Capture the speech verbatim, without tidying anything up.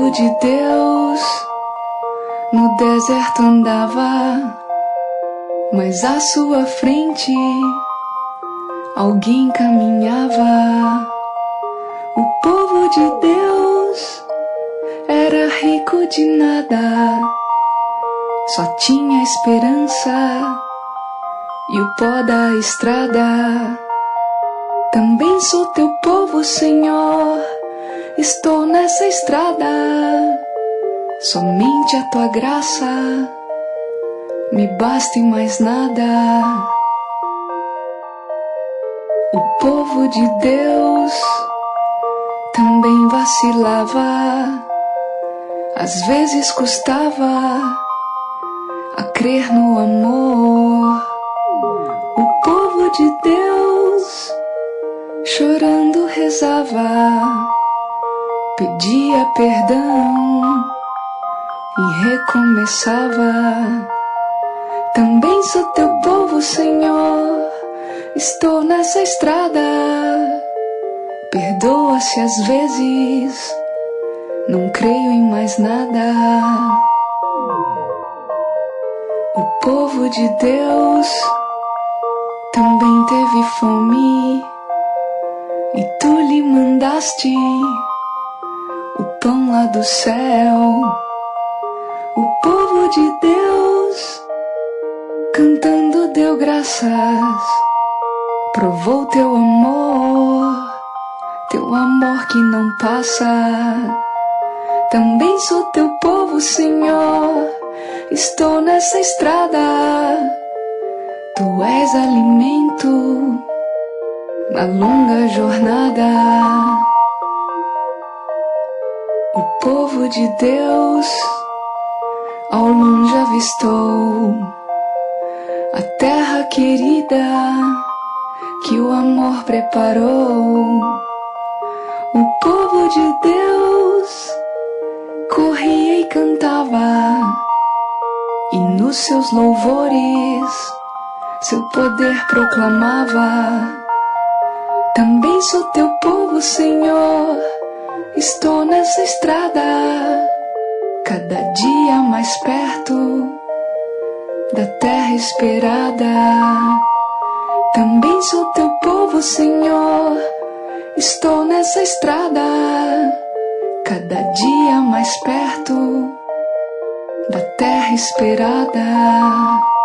povo de Deus no deserto andava, mas à sua frente alguém caminhava. O povo de Deus era rico de nada, só tinha esperança e o pó da estrada. Também sou teu povo, Senhor, estou nessa estrada. Somente a tua graça me basta e mais nada. O povo de Deus também vacilava, às vezes custava a crer no amor. O povo de Deus chorando rezava, pedia perdão e recomeçava. Também sou teu povo, Senhor, estou nessa estrada. Perdoa se às vezes não creio em mais nada. O povo de Deus também teve fome e tu lhe mandaste o pão lá do céu. O povo de Deus cantando deu graças, provou teu amor, teu amor que não passa. Também sou teu povo, Senhor, estou nessa estrada. Tu és alimento na longa jornada. O povo de Deus ao longe avistou a terra querida que o amor preparou. O povo de Deus corria e cantava, e nos seus louvores seu poder proclamava. Também sou teu povo, Senhor, estou nessa estrada, cada dia mais perto da terra esperada. Também sou teu povo, Senhor, estou nessa estrada, cada dia mais perto da terra esperada.